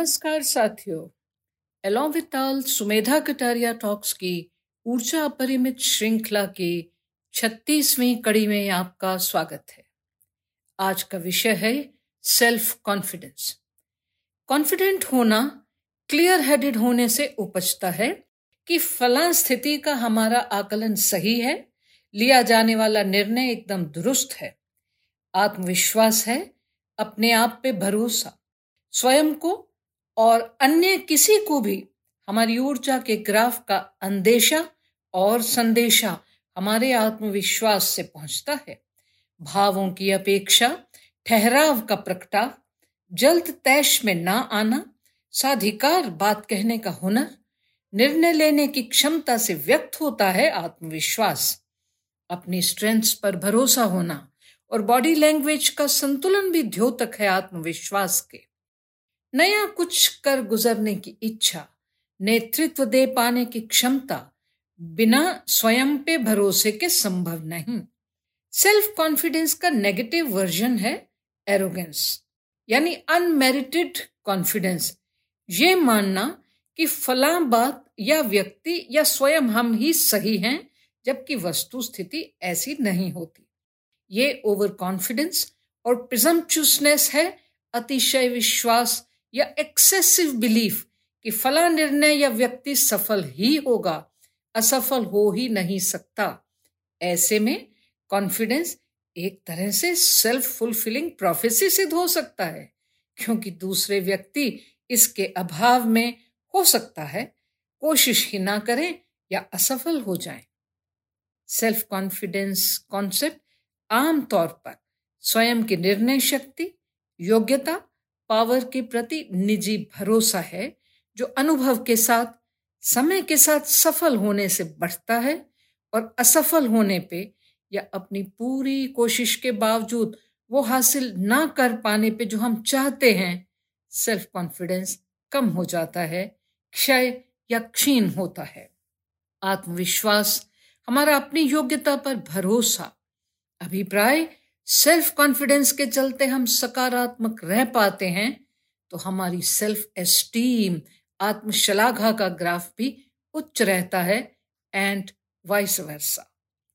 नमस्कार साथियों, along with all Sumedha Kataria talks की ऊर्जा अपरिमित श्रृंखला की 36वीं कड़ी में आपका स्वागत है। आज का विषय है सेल्फ कॉन्फिडेंस। कॉन्फिडेंट होना क्लियर हेडेड होने से उपजता है कि फलां स्थिति का हमारा आकलन सही है, लिया जाने वाला निर्णय एकदम दुरुस्त है, आत्मविश्वास है, अपने आप पे भरोसा, स्वयं को और अन्य किसी को भी हमारी ऊर्जा के ग्राफ का अंदेशा और संदेशा हमारे आत्मविश्वास से पहुंचता है। भावों की अपेक्षा, ठहराव का प्रगटाव, जल्द तैश में ना आना, साधिकार बात कहने का हुनर, निर्णय लेने की क्षमता से व्यक्त होता है आत्मविश्वास। अपनी स्ट्रेंथ्स पर भरोसा होना और बॉडी लैंग्वेज का संतुलन भी द्योतक है आत्मविश्वास के। नया कुछ कर गुजरने की इच्छा, नेतृत्व दे पाने की क्षमता बिना स्वयं पे भरोसे के संभव नहीं। सेल्फ कॉन्फिडेंस का नेगेटिव वर्जन है एरोगेंस, यानी अनमेरिटेड कॉन्फिडेंस। ये मानना कि फलां बात या व्यक्ति या स्वयं हम ही सही हैं, जबकि वस्तु स्थिति ऐसी नहीं होती। ये ओवर कॉन्फिडेंस और प्रिजम्पचुअसनेस है, अतिशय विश्वास या एक्सेसिव बिलीफ कि फला निर्णय या व्यक्ति सफल ही होगा, असफल हो ही नहीं सकता। ऐसे में कॉन्फिडेंस एक तरह से सेल्फ फुलफिलिंग प्रोफेसी सिद्ध हो सकता है, क्योंकि दूसरे व्यक्ति इसके अभाव में हो सकता है कोशिश ही ना करें या असफल हो जाएं। सेल्फ कॉन्फिडेंस कॉन्सेप्ट आमतौर पर स्वयं की निर्णय शक्ति, योग्यता, पावर के प्रति निजी भरोसा है, जो अनुभव के साथ, समय के साथ सफल होने से बढ़ता है और असफल होने पे या अपनी पूरी कोशिश के बावजूद वो हासिल ना कर पाने पे जो हम चाहते हैं, सेल्फ कॉन्फिडेंस कम हो जाता है, क्षय या क्षीण होता है। आत्मविश्वास हमारा अपनी योग्यता पर भरोसा, अभिप्राय, सेल्फ कॉन्फिडेंस के चलते हम सकारात्मक रह पाते हैं, तो हमारी सेल्फ एस्टीम, आत्मश्लाघा का ग्राफ भी उच्च रहता है एंड वाइस वर्सा।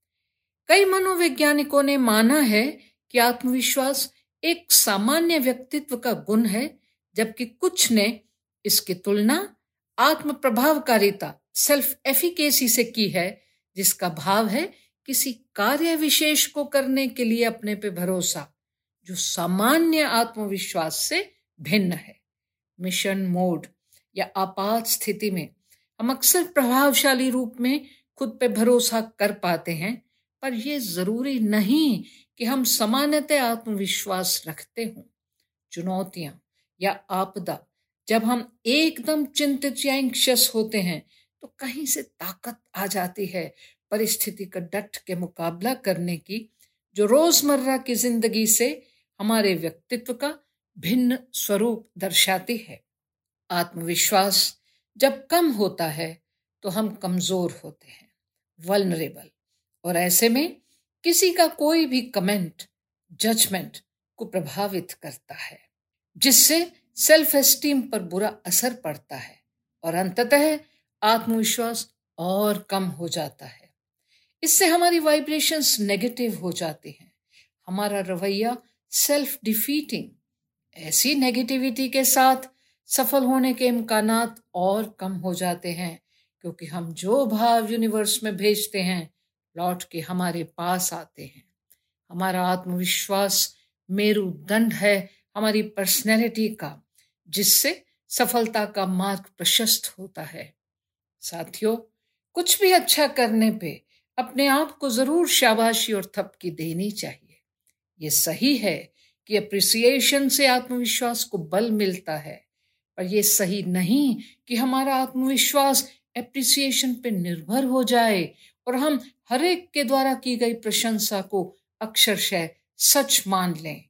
कई मनोवैज्ञानिकों ने माना है कि आत्मविश्वास एक सामान्य व्यक्तित्व का गुण है, जबकि कुछ ने इसकी तुलना आत्म प्रभावकारिता, सेल्फ एफिकेसी से की है, जिसका भाव है किसी कार्य विशेष को करने के लिए अपने पे भरोसा, जो सामान्य आत्मविश्वास से भिन्न है। मिशन मोड या आपात स्थिति में हम अक्सर प्रभावशाली रूप में खुद पे भरोसा कर पाते हैं, पर यह जरूरी नहीं कि हम सामान्यतः आत्मविश्वास रखते हों। चुनौतियां या आपदा, जब हम एकदम चिंतित या एंग्शियस होते हैं, तो कहीं से ताकत आ जाती है परिस्थिति का डट के मुकाबला करने की, जो रोजमर्रा की जिंदगी से हमारे व्यक्तित्व का भिन्न स्वरूप दर्शाती है। आत्मविश्वास जब कम होता है तो हम कमजोर होते हैं, वल्नरेबल, और ऐसे में किसी का कोई भी कमेंट, जजमेंट को प्रभावित करता है, जिससे सेल्फ एस्टीम पर बुरा असर पड़ता है और अंततः आत्मविश्वास और कम हो जाता है। इससे हमारी वाइब्रेशंस नेगेटिव हो जाती हैं, हमारा रवैया सेल्फ डिफीटिंग। ऐसी नेगेटिविटी के साथ सफल होने के इम्कानात और कम हो जाते हैं, क्योंकि हम जो भाव यूनिवर्स में भेजते हैं लौट के हमारे पास आते हैं। हमारा आत्मविश्वास मेरुदंड है हमारी पर्सनैलिटी का, जिससे सफलता का मार्ग प्रशस्त होता है। साथियों, कुछ भी अच्छा करने पे अपने आप को जरूर शाबाशी और थपकी देनी चाहिए। ये सही है कि अप्रिसिएशन से आत्मविश्वास को बल मिलता है, पर यह सही नहीं कि हमारा आत्मविश्वास एप्रिसिएशन पे निर्भर हो जाए और हम हर एक के द्वारा की गई प्रशंसा को अक्षरशः सच मान लें।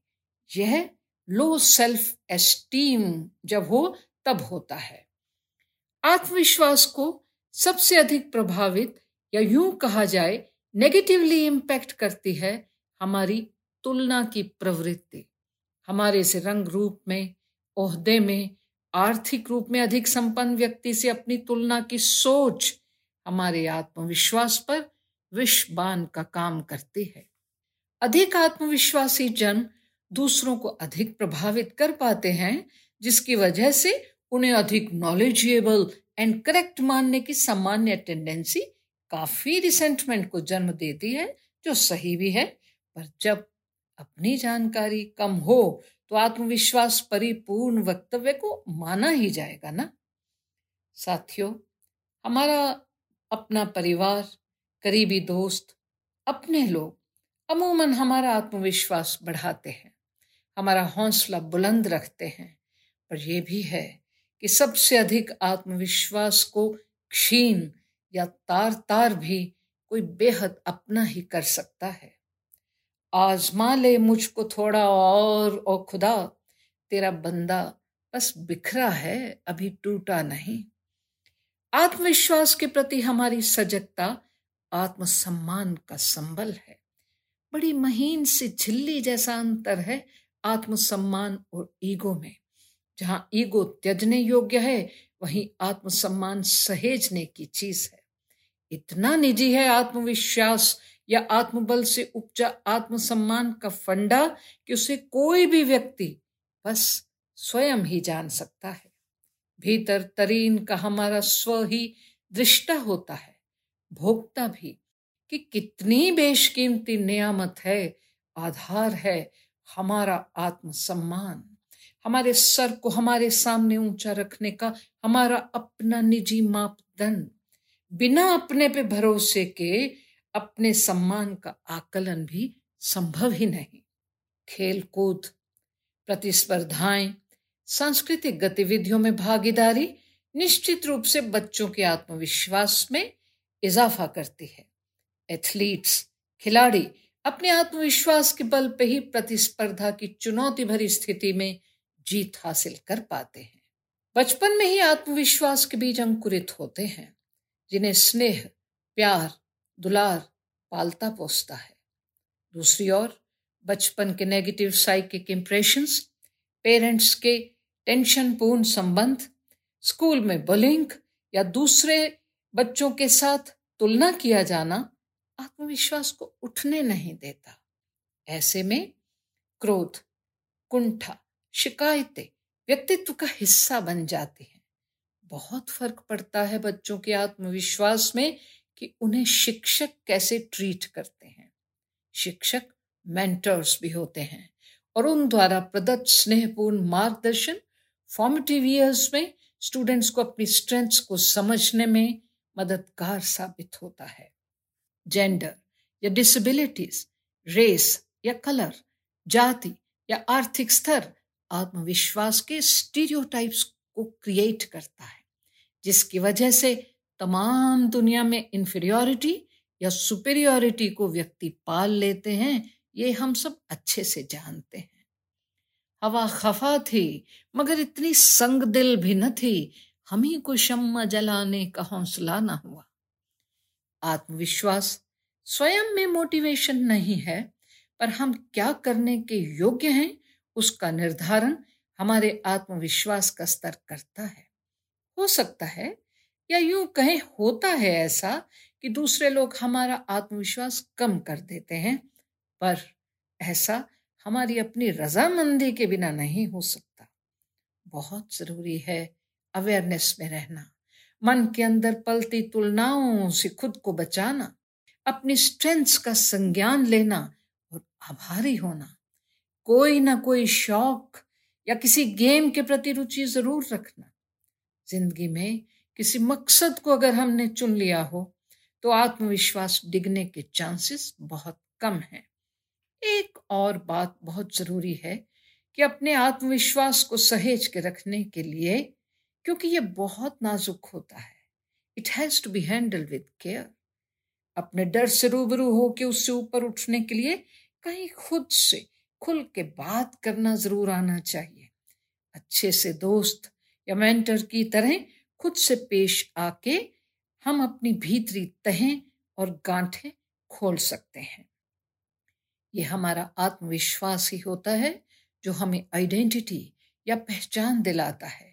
यह लो सेल्फ एस्टीम जब हो तब होता है। आत्मविश्वास को सबसे अधिक प्रभावित या यूं कहा जाए नेगेटिवली इम्पैक्ट करती है हमारी तुलना की प्रवृत्ति। हमारे से रंग रूप में, ओहदे में, आर्थिक रूप में अधिक संपन्न व्यक्ति से अपनी तुलना की सोच हमारे आत्मविश्वास पर विष बाण का काम करती है। अधिक आत्मविश्वासी जन दूसरों को अधिक प्रभावित कर पाते हैं, जिसकी वजह से उन्हें अधिक नॉलेजेबल एंड करेक्ट मानने की सामान्य टेंडेंसी काफी रिसेंटमेंट को जन्म देती है, जो सही भी है। पर जब अपनी जानकारी कम हो तो आत्मविश्वास परिपूर्ण वक्तव्य को माना ही जाएगा ना। साथियों, हमारा अपना परिवार, करीबी दोस्त, अपने लोग अमूमन हमारा आत्मविश्वास बढ़ाते हैं, हमारा हौसला बुलंद रखते हैं। पर यह भी है कि सबसे अधिक आत्मविश्वास को क्षीण या तार तार भी कोई बेहद अपना ही कर सकता है। आजमा ले मुझको थोड़ा और खुदा, तेरा बंदा बस बिखरा है, अभी टूटा नहीं। आत्मविश्वास के प्रति हमारी सजगता आत्मसम्मान का संबल है। बड़ी महीन सी झिल्ली जैसा अंतर है आत्मसम्मान और ईगो में। जहां ईगो त्यजने योग्य है, वहीं आत्मसम्मान सहेजने की चीज है। इतना निजी है आत्मविश्वास या आत्मबल से उपजा आत्मसम्मान का फंडा कि उसे कोई भी व्यक्ति बस स्वयं ही जान सकता है। भीतर तरीन का हमारा स्व ही दृष्टा होता है, भोगता भी कि कितनी बेशकीमती नियामत है, आधार है हमारा आत्मसम्मान। हमारे सर को हमारे सामने ऊंचा रखने का हमारा अपना निजी मापदंड। बिना अपने पे भरोसे के अपने सम्मान का आकलन भी संभव ही नहीं। खेल कूद, प्रतिस्पर्धाएं, सांस्कृतिक गतिविधियों में भागीदारी निश्चित रूप से बच्चों के आत्मविश्वास में इजाफा करती है। एथलीट्स, खिलाड़ी अपने आत्मविश्वास के बल पे ही प्रतिस्पर्धा की चुनौती भरी स्थिति में जीत हासिल कर पाते हैं। बचपन में ही आत्मविश्वास के बीज अंकुरित होते हैं, जिन्हें स्नेह, प्यार, दुलार पालता पोसता है। दूसरी ओर बचपन के नेगेटिव साइकिक इंप्रेशंस, पेरेंट्स के टेंशन पूर्ण संबंध, स्कूल में बुलिंग या दूसरे बच्चों के साथ तुलना किया जाना आत्मविश्वास को उठने नहीं देता। ऐसे में क्रोध, कुंठा, शिकायतें व्यक्तित्व का हिस्सा बन जाती हैं। बहुत फर्क पड़ता है बच्चों के आत्मविश्वास में कि उन्हें शिक्षक कैसे ट्रीट करते हैं। शिक्षक मेंटर्स भी होते हैं और उन द्वारा प्रदत्त स्नेहपूर्ण मार्गदर्शन फॉर्मेटिव ईयर्स में स्टूडेंट्स को अपनी स्ट्रेंथ्स को समझने में मददगार साबित होता है। जेंडर या डिसेबिलिटीज, रेस या कलर, जाति या आर्थिक स्तर आत्मविश्वास के स्टीरियोटाइप्स को क्रिएट करता है, जिसकी वजह से तमाम दुनिया में इंफीरियरिटी या सुपीरियरिटी को व्यक्ति पाल लेते हैं। ये हम सब अच्छे से जानते हैं। हवा खफा थी मगर इतनी संग दिल भी न थी, हम ही को शम्मा जलाने का हौसला न हुआ। आत्मविश्वास स्वयं में मोटिवेशन नहीं है, पर हम क्या करने के योग्य हैं उसका निर्धारण हमारे आत्मविश्वास का स्तर करता है। हो सकता है या यूं कहें होता है ऐसा कि दूसरे लोग हमारा आत्मविश्वास कम कर देते हैं, पर ऐसा हमारी अपनी रजामंदी के बिना नहीं हो सकता। बहुत जरूरी है अवेयरनेस में रहना, मन के अंदर पलती तुलनाओं से खुद को बचाना, अपनी स्ट्रेंथ्स का संज्ञान लेना और आभारी होना। कोई ना कोई शौक या किसी गेम के प्रति रुचि जरूर रखना। जिंदगी में किसी मकसद को अगर हमने चुन लिया हो तो आत्मविश्वास डिगने के चांसेस बहुत कम हैं। एक और बात बहुत जरूरी है कि अपने आत्मविश्वास को सहेज के रखने के लिए, क्योंकि ये बहुत नाजुक होता है, it has to be handled with care. अपने डर से रूबरू होकर उससे ऊपर उठने के लिए कहीं खुद से खुल के बात करना जरूर आना चाहिए। अच्छे से दोस्त या मेंटर की तरह खुद से पेश आके हम अपनी भीतरी तहें और गांठें खोल सकते हैं। ये हमारा आत्मविश्वास ही होता है जो हमें आइडेंटिटी या पहचान दिलाता है,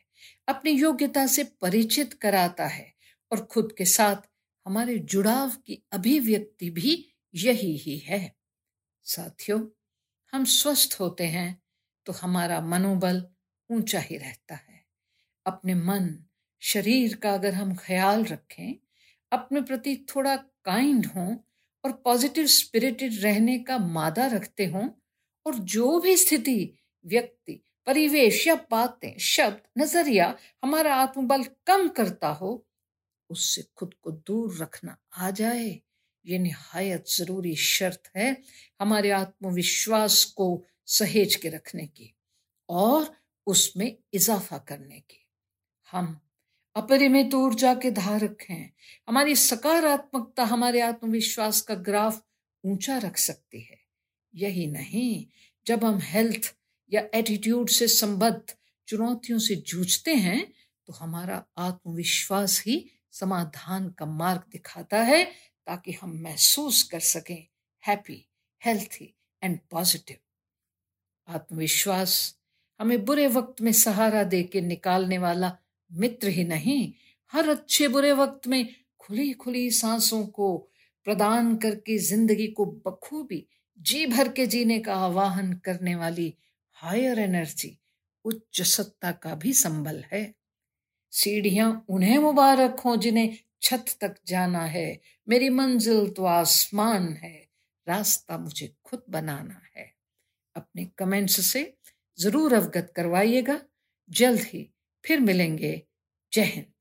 अपनी योग्यता से परिचित कराता है और खुद के साथ हमारे जुड़ाव की अभिव्यक्ति भी यही ही है। साथियों, हम स्वस्थ होते हैं तो हमारा मनोबल ऊंचा ही रहता है। अपने मन शरीर का अगर हम ख्याल रखें, अपने प्रति थोड़ा काइंड हों और पॉजिटिव स्पिरिटेड रहने का मादा रखते हों, और जो भी स्थिति, व्यक्ति, परिवेश या बातें, शब्द, नजरिया हमारा आत्मबल कम करता हो, उससे खुद को दूर रखना आ जाए, ये निहायत जरूरी शर्त है हमारे आत्मविश्वास को सहेज के रखने की और उसमें इजाफा करने की। हम अपरिमित ऊर्जा के धारक हैं। हमारी सकारात्मकता हमारे आत्मविश्वास का ग्राफ ऊंचा रख सकती है। यही नहीं, जब हम हेल्थ या एटीट्यूड से संबद्ध चुनौतियों से जूझते हैं तो हमारा आत्मविश्वास ही समाधान का मार्ग दिखाता है, ताकि हम महसूस कर सकें हैप्पी, हेल्थी एंड पॉजिटिव। आत्मविश्वास हमें बुरे वक्त में सहारा दे के निकालने वाला मित्र ही नहीं, हर अच्छे बुरे वक्त में खुली खुली सांसों को प्रदान करके जिंदगी को बखूबी जी भर के जीने का आह्वान करने वाली हायर एनर्जी, उच्च सत्ता का भी संबल है। सीढ़ियां उन्हें मुबारक हों जिन्हें छत तक जाना है, मेरी मंजिल तो आसमान है, रास्ता मुझे खुद बनाना है। अपने कमेंट्स से जरूर अवगत करवाइएगा। जल्द ही फिर मिलेंगे। जय हिंद।